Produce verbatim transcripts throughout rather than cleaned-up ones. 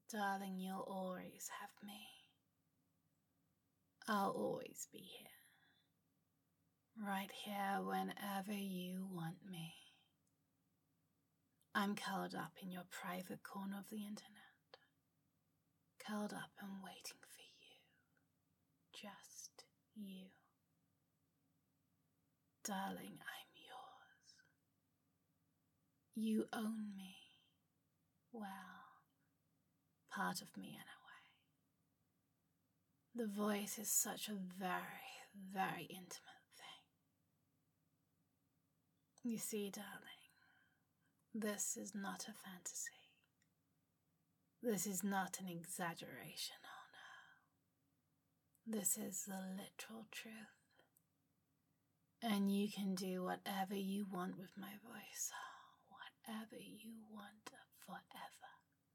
Darling, you'll always have me. I'll always be here. Right here whenever you want me. I'm curled up in your private corner of the internet. Curled up and waiting for you. Just you. Darling, I'm yours. You own me. Well, part of me in a way. The voice is such a very, very intimate thing. You see, darling, this is not a fantasy. This is not an exaggeration, oh no. This is the literal truth. And you can do whatever you want with my voice, whatever you want forever.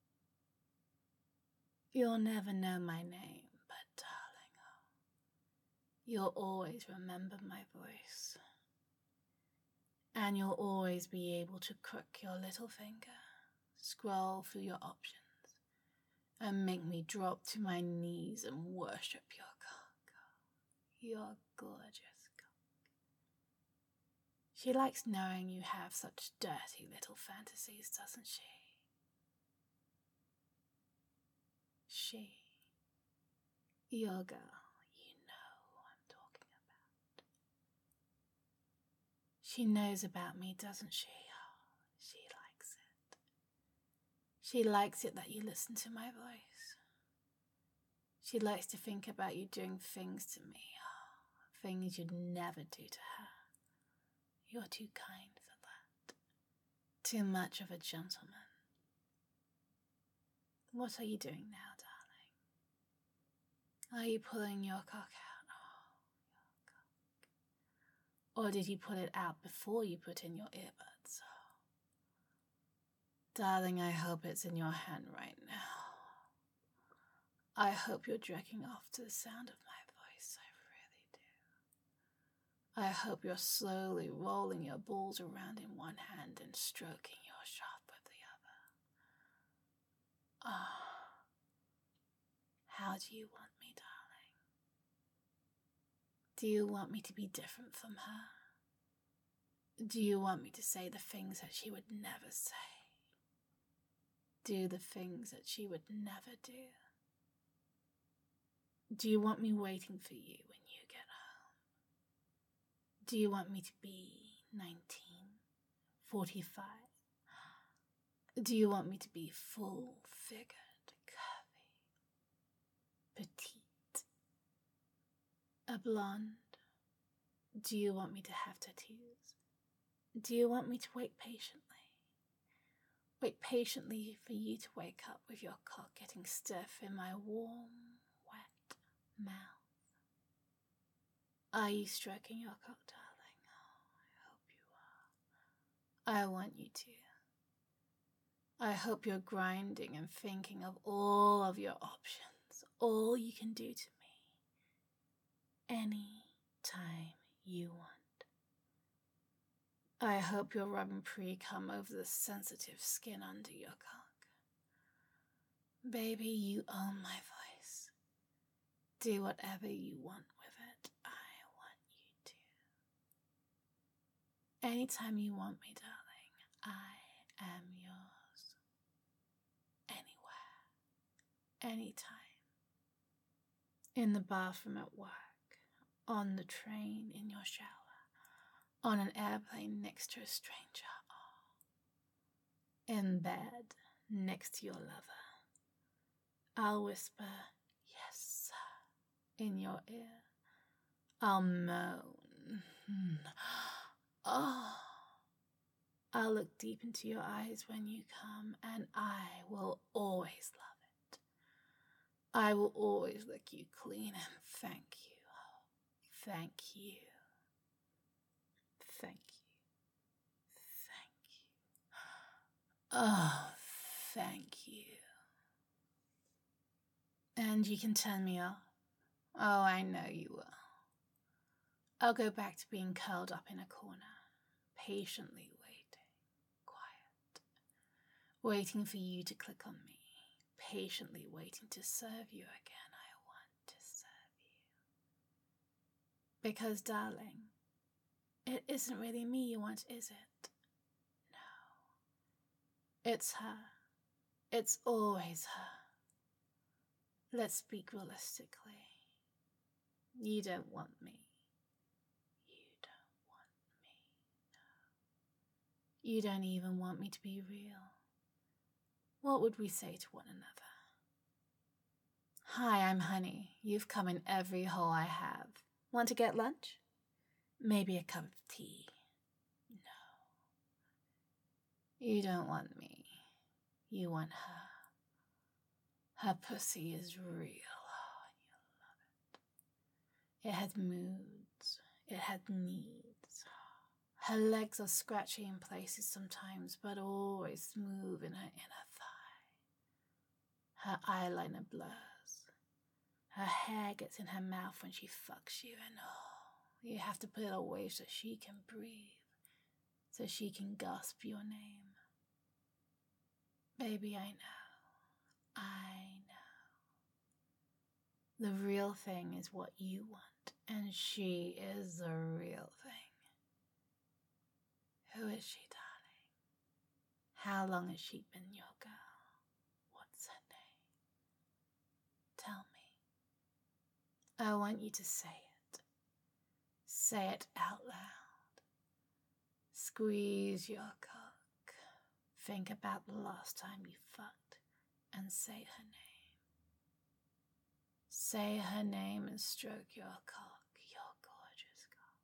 You'll never know my name, but darling, oh, you'll always remember my voice. And you'll always be able to crook your little finger, scroll through your options, and make me drop to my knees and worship your cock. Your gorgeous cock. She likes knowing you have such dirty little fantasies, doesn't she? She, your girl, you know who I'm talking about. She knows about me, doesn't she? Oh, she likes it. She likes it that you listen to my voice. She likes to think about you doing things to me, oh, things you'd never do to her. You're too kind for that. Too much of a gentleman. What are you doing now, darling? Are you pulling your cock out? Oh, your cock. Or did you pull it out before you put in your earbuds? Oh. Darling, I hope it's in your hand right now. I hope you're jerking off to the sound of my voice. I really do. I hope you're slowly rolling your balls around in one hand and stroking your shaft with the other. Ah. Oh. How do you want me, darling? Do you want me to be different from her? Do you want me to say the things that she would never say? Do the things that she would never do? Do you want me waiting for you when you get home? Do you want me to be nineteen, forty-five? Do you want me to be full-figured, curvy, petite, a blonde? Do you want me to have tattoos? Do you want me to wait patiently? Wait patiently for you to wake up with your cock getting stiff in my warm, wet mouth. Are you stroking your cock, darling? Oh, I hope you are. I want you to. I hope you're grinding and thinking of all of your options, all you can do to me, any time you want. I hope you're rubbing pre-cum over the sensitive skin under your cock. Baby, you own my voice. Do whatever you want with it. I want you to. Anytime you want me, darling, I am yours. Anywhere. Anytime. In the bathroom at work. On the train, in your shower. On an airplane next to a stranger. Oh. In bed next to your lover. I'll whisper, yes, sir, in your ear. I'll moan. Oh. I'll look deep into your eyes when you come, and I will always love it. I will always lick you clean and thank you. Oh, thank you. Thank you. Thank you. Oh, thank you. And you can turn me off. Oh, I know you will. I'll go back to being curled up in a corner, patiently waiting, quiet, waiting for you to click on me, patiently waiting to serve you again. I want to serve you. Because, darling, it isn't really me you want, is it? No. It's her. It's always her. Let's speak realistically. You don't want me. You don't want me, no. You don't even want me to be real. What would we say to one another? Hi, I'm Honey. You've come in every hole I have. Want to get lunch? Maybe a cup of tea. No. You don't want me. You want her. Her pussy is real. Oh, and you love it. It has moods. It has needs. Her legs are scratchy in places sometimes, but always smooth in her inner thigh. Her eyeliner blurs. Her hair gets in her mouth when she fucks you, and oh, you have to put it away so she can breathe, so she can gasp your name. Baby, I know. I know. The real thing is what you want, and she is the real thing. Who is she, darling? How long has she been your girl? What's her name? Tell me. I want you to say it. Say it out loud. Squeeze your cock. Think about the last time you fucked and say her name. Say her name and stroke your cock, your gorgeous cock.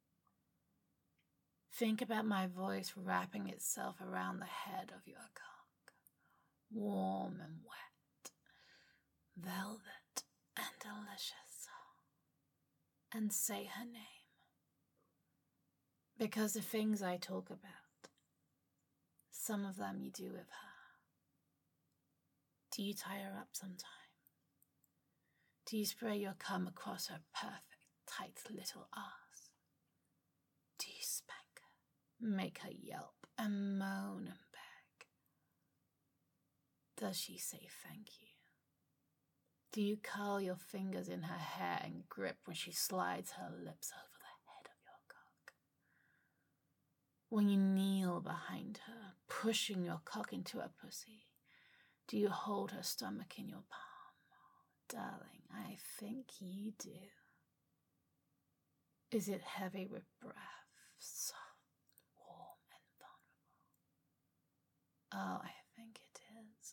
Think about my voice wrapping itself around the head of your cock, warm and wet, velvet and delicious. And say her name. Because the things I talk about, some of them you do with her. Do you tie her up sometime? Do you spray your cum across her perfect, tight little ass? Do you spank her, make her yelp and moan and beg? Does she say thank you? Do you curl your fingers in her hair and grip when she slides her lips over the head of your cock? When you kneel behind her, pushing your cock into her pussy, do you hold her stomach in your palm? Darling, I think you do. Is it heavy with breath, soft, warm, and vulnerable? Oh, I think it is.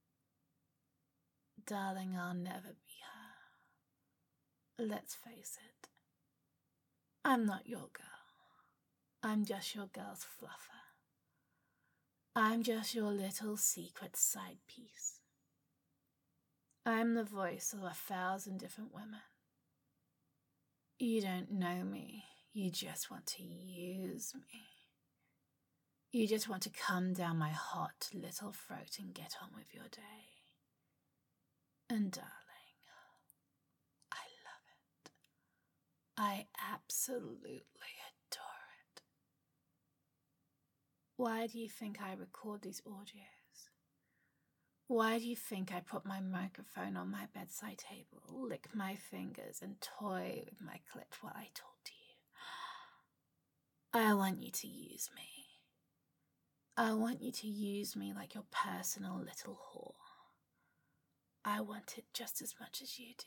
Darling, I'll never be her. Let's face it. I'm not your girl. I'm just your girl's fluffer. I'm just your little secret side piece. I'm the voice of a thousand different women. You don't know me. You just want to use me. You just want to come down my hot little throat and get on with your day. And darling, I love it. I absolutely adore it. Why do you think I record these audios? Why do you think I put my microphone on my bedside table, lick my fingers, and toy with my clit while I talk to you? I want you to use me. I want you to use me like your personal little whore. I want it just as much as you do.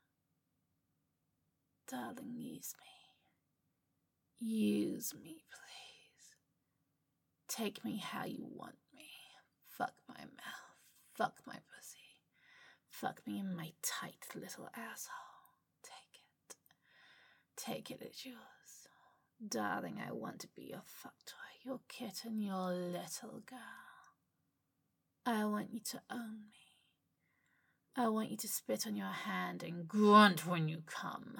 Darling, use me. Use me, please. Take me how you want me. Fuck my mouth. Fuck my pussy. Fuck me in my tight little asshole. Take it. Take it, it's yours. Darling, I want to be your fuck toy, your kitten, your little girl. I want you to own me. I want you to spit on your hand and grunt when you come.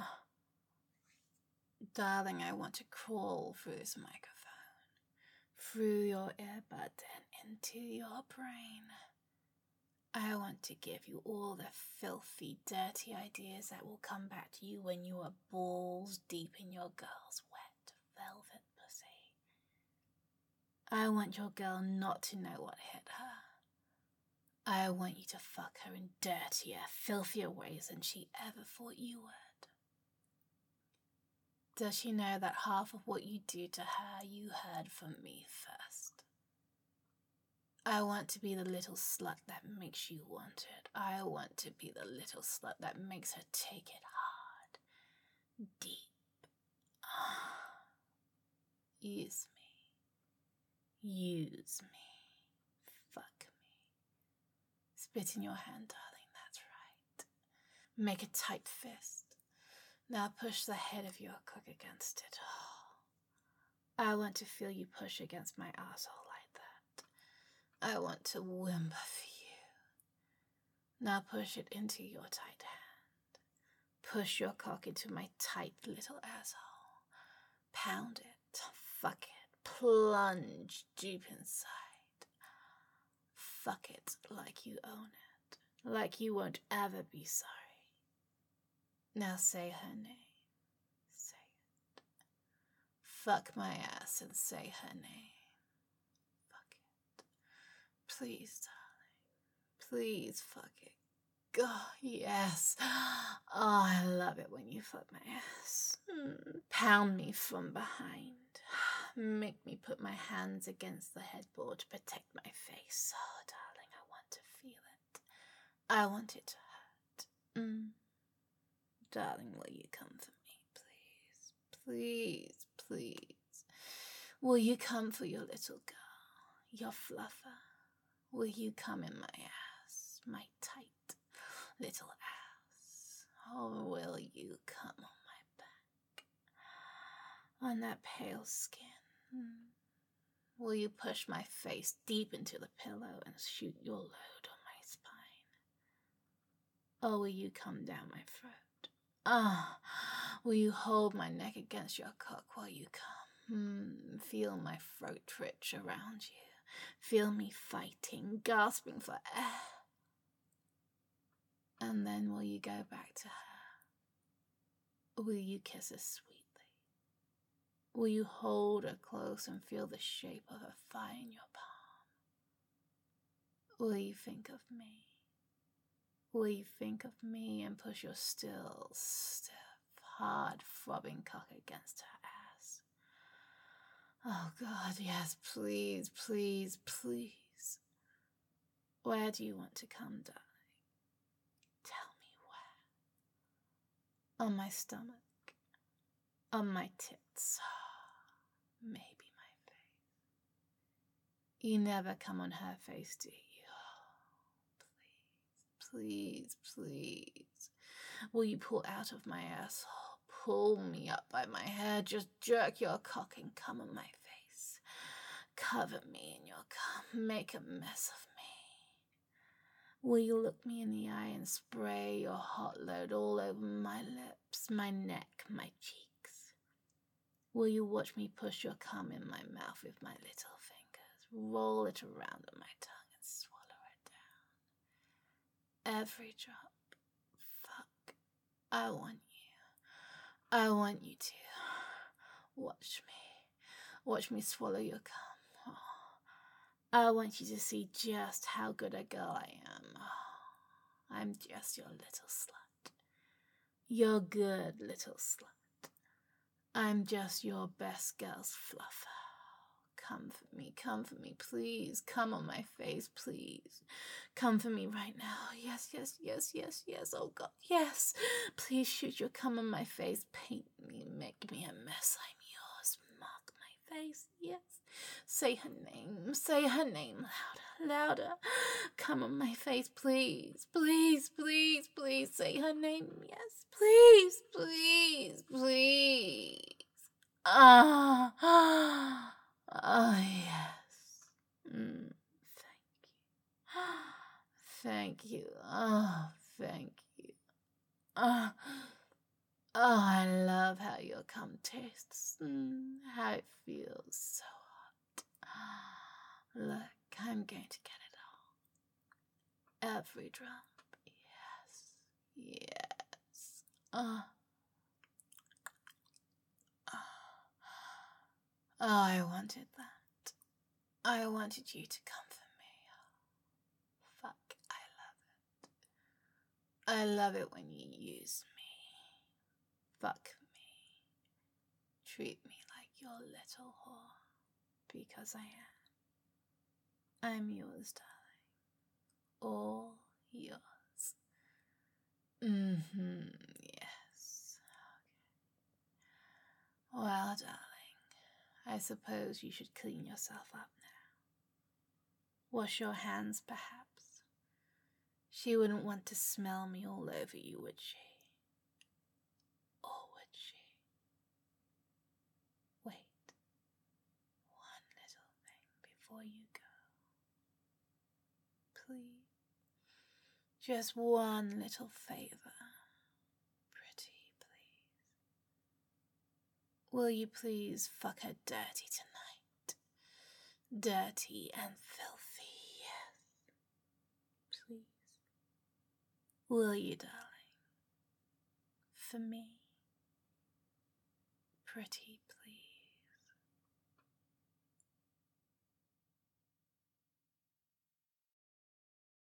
Darling, I want to crawl through this microphone, through your earbud and into your brain. I want to give you all the filthy, dirty ideas that will come back to you when you are balls deep in your girl's wet velvet pussy. I want your girl not to know what hit her. I want you to fuck her in dirtier, filthier ways than she ever thought you would. Does she know that half of what you do to her you heard from me first? I want to be the little slut that makes you want it. I want to be the little slut that makes her take it hard, deep. Use me. Use me. Fuck me. Spit in your hand, darling, that's right. Make a tight fist. Now push the head of your cock against it. Oh, I want to feel you push against my asshole like that. I want to whimper for you. Now push it into your tight hand. Push your cock into my tight little asshole. Pound it. Fuck it. Plunge deep inside. Fuck it like you own it. Like you won't ever be sorry. Now say her name. Say it. Fuck my ass and say her name. Fuck it. Please, darling. Please fuck it. God, yes. Oh, I love it when you fuck my ass. Mm. Pound me from behind. Make me put my hands against the headboard to protect my face. Oh, darling, I want to feel it. I want it to hurt. Mm. Darling, will you come for me, please? Please, please. Will you come for your little girl, your fluffer? Will you come in my ass, my tight little ass? Or will you come on my back, on that pale skin? Will you push my face deep into the pillow and shoot your load on my spine? Or will you come down my throat? Ah, will you hold my neck against your cock while you come? Hmm, feel my throat twitch around you. Feel me fighting, gasping for air. And then will you go back to her? Will you kiss her sweetly? Will you hold her close and feel the shape of her thigh in your palm? Will you think of me? Will you think of me and push your still, stiff, hard, throbbing cock against her ass? Oh God, yes, please, please, please. Where do you want to come, darling? Tell me where. On my stomach? On my tits? Maybe my face. You never come on her face, do you? Please, please. Will you pull out of my asshole? Pull me up by my hair. Just jerk your cock and come on my face. Cover me in your cum. Make a mess of me. Will you look me in the eye and spray your hot load all over my lips, my neck, my cheeks? Will you watch me push your cum in my mouth with my little fingers, roll it around on my tongue and swallow every drop? Fuck. I want you. I want you to. Watch me. Watch me swallow your cum. Oh. I want you to see just how good a girl I am. Oh. I'm just your little slut. Your good little slut. I'm just your best girl's fluffer. Come for me, come for me, please. Come on my face, please. Come for me right now. Yes, yes, yes, yes, yes. Oh God, yes. Please shoot your cum on my face. Paint me, make me a mess. I'm yours. Mark my face. Yes. Say her name. Say her name louder, louder. Come on my face, please. Please, please, please. Say her name. Yes. Please, please, please. Ah, ah. Oh, yes. Mm, thank you. Thank you. Oh, thank you. Oh, oh, I love how your cum tastes. Mm, how it feels so hot. Look, I'm going to get it all. Every drop. Yes. Yes. Oh. Oh, I wanted that. I wanted you to come for me. Fuck, I love it when you use me, fuck me, treat me like your little whore, because I am. I'm yours, darling. All yours. Mm-hmm, yes. Okay. Well, darling, I suppose you should clean yourself up now. Wash your hands, perhaps. She wouldn't want to smell me all over you, would she? Or would she? Wait. One little thing before you go. Please. Just one little favor. Pretty, please. Will you please fuck her dirty tonight? Dirty and filthy, yes. Please. Will you, darling? For me. Pretty, please.